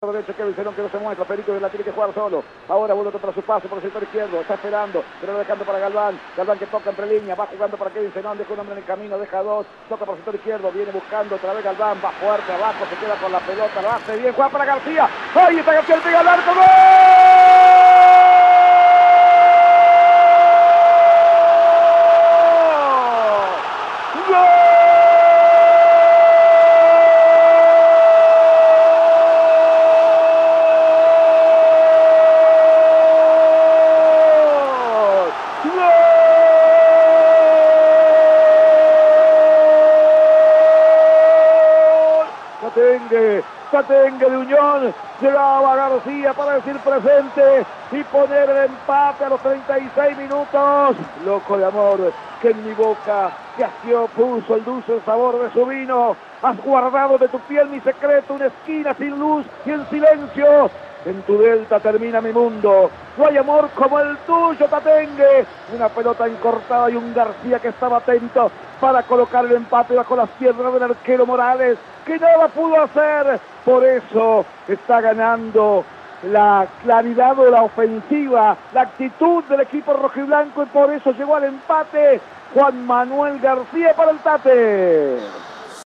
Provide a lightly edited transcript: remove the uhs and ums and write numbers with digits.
Derecho, Kevin Zenón que no se muestra, Perico la tiene que jugar solo. Ahora vuelve contra su pase por el sector izquierdo, está esperando, pero dejando para Galván. Galván que toca entre líneas, va jugando para Kevin Zenón, deja un hombre en el camino, deja dos, toca por el sector izquierdo, viene buscando otra vez Galván, va fuerte abajo, se queda con la pelota, lo hace bien, juega para García. ¡Ahí está García, el pega al arco! ¡Gol! Tatengue de Unión, llegaba García para decir presente y poner el empate a los 36 minutos. Loco de amor, que en mi boca que asió puso el dulce sabor de su vino. Has guardado de tu piel mi secreto, una esquina sin luz y en silencio. En tu delta termina mi mundo. No hay amor como el tuyo, Tatengue. Una pelota encortada y un García que estaba atento para colocar el empate bajo las piernas del arquero Morales, que nada pudo hacer. Por eso está ganando la claridad de la ofensiva, la actitud del equipo rojiblanco, y por eso llegó al empate Juan Manuel García para el Tate.